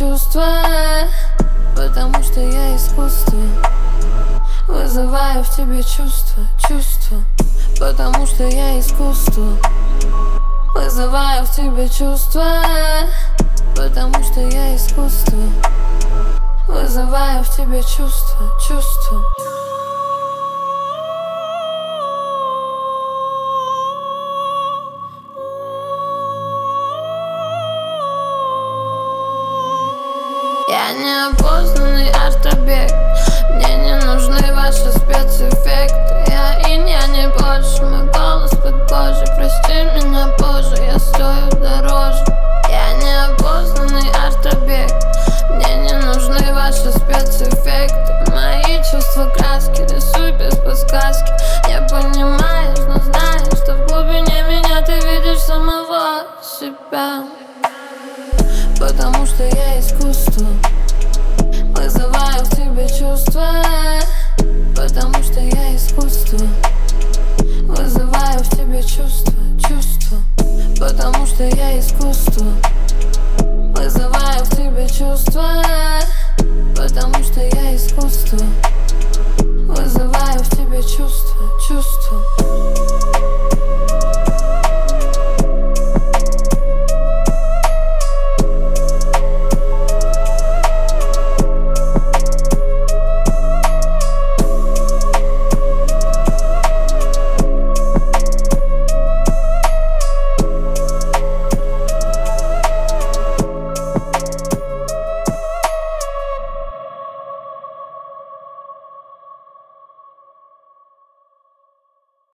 чувства, потому что я искусство. Вызываю в тебе чувства, потому что я искусство. Вызываю в тебе чувства, потому что я искусство. Вызываю в тебе чувства. Я неопознанный арт-объект. Мне не нужны ваши спецэффекты. Я инь, я не больше. Мой голос под кожей. Прости меня позже, я стою дороже. Я неопознанный арт-объект.